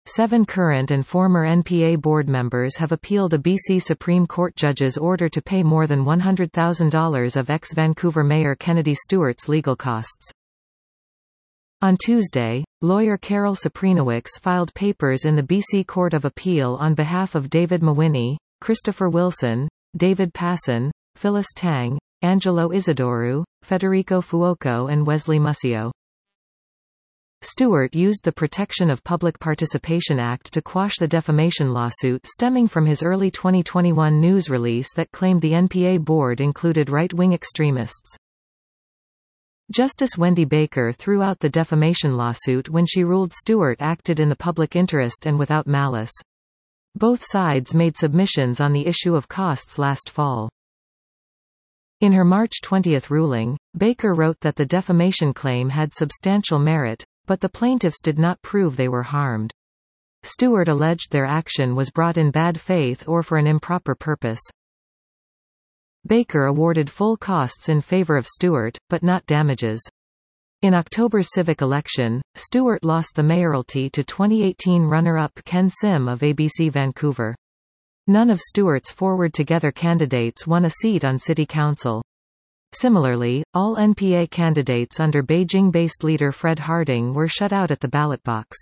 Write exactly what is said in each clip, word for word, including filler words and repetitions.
Seven current and former N P A board members have appealed a B C Supreme Court judge's order to pay more than one hundred thousand dollars of ex-Vancouver Mayor Kennedy Stewart's legal costs. On Tuesday, lawyer Carol Saprinowicz filed papers in the B C Court of Appeal on behalf of David Mawhinney, Christopher Wilson, David Passon, Phyllis Tang, Angelo Isidorou, Federico Fuoco and Wesley Muscio. Stewart used the Protection of Public Participation Act to quash the defamation lawsuit stemming from his early twenty twenty-one news release that claimed the N P A board included right-wing extremists. Justice Wendy Baker threw out the defamation lawsuit when she ruled Stewart acted in the public interest and without malice. Both sides made submissions on the issue of costs last fall. In her March twentieth ruling, Baker wrote that the defamation claim had substantial merit, but the plaintiffs did not prove they were harmed. Stewart alleged their action was brought in bad faith or for an improper purpose. Baker awarded full costs in favor of Stewart, but not damages. In October's civic election, Stewart lost the mayoralty to twenty eighteen runner-up Ken Sim of A B C Vancouver. None of Stewart's Forward Together candidates won a seat on city council. Similarly, all N P A candidates under Beijing-based leader Fred Harding were shut out at the ballot box.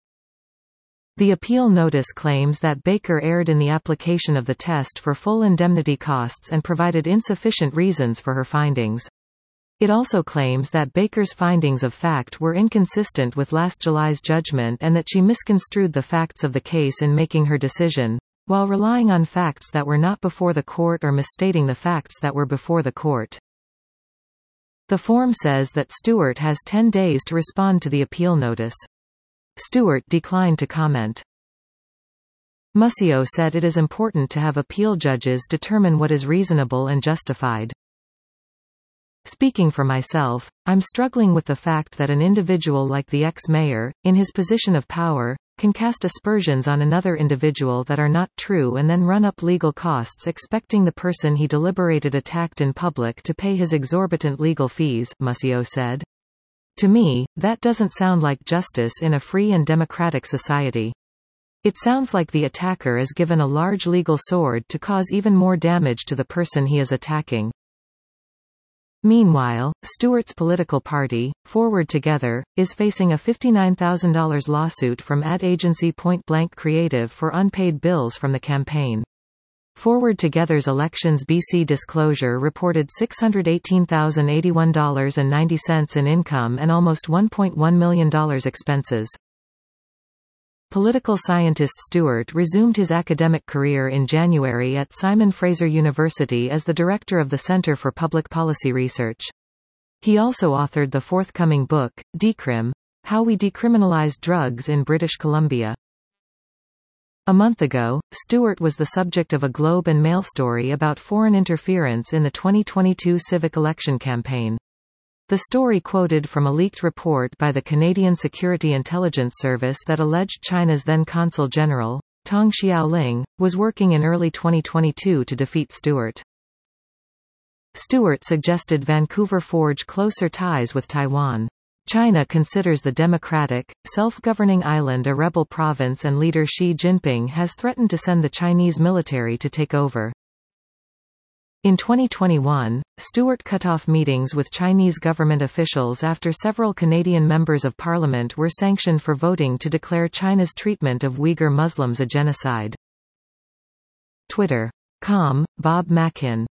The appeal notice claims that Baker erred in the application of the test for full indemnity costs and provided insufficient reasons for her findings. It also claims that Baker's findings of fact were inconsistent with last July's judgment and that she misconstrued the facts of the case in making her decision, while relying on facts that were not before the court or misstating the facts that were before the court. The form says that Stewart has ten days to respond to the appeal notice. Stewart declined to comment. Muscio said it is important to have appeal judges determine what is reasonable and justified. Speaking for myself, I'm struggling with the fact that an individual like the ex-mayor, in his position of power, can cast aspersions on another individual that are not true and then run up legal costs expecting the person he deliberated attacked in public to pay his exorbitant legal fees, Muscio said. To me, that doesn't sound like justice in a free and democratic society. It sounds like the attacker is given a large legal sword to cause even more damage to the person he is attacking. Meanwhile, Stewart's political party, Forward Together, is facing a fifty-nine thousand dollars lawsuit from ad agency Point Blank Creative for unpaid bills from the campaign. Forward Together's Elections B C disclosure reported six hundred eighteen thousand eighty-one dollars and ninety cents in income and almost one point one million dollars expenses. Political scientist Stewart resumed his academic career in January at Simon Fraser University as the director of the Center for Public Policy Research. He also authored the forthcoming book, Decrim: How We Decriminalized Drugs in British Columbia. A month ago, Stewart was the subject of a Globe and Mail story about foreign interference in the twenty twenty-two civic election campaign. The story quoted from a leaked report by the Canadian Security Intelligence Service that alleged China's then Consul General, Tong Xiaoling, was working in early twenty twenty-two to defeat Stewart. Stewart suggested Vancouver forge closer ties with Taiwan. China considers the democratic, self-governing island a rebel province and leader Xi Jinping has threatened to send the Chinese military to take over. In twenty twenty-one, Stewart cut off meetings with Chinese government officials after several Canadian members of parliament were sanctioned for voting to declare China's treatment of Uyghur Muslims a genocide. Twitter dot com, Bob Mackin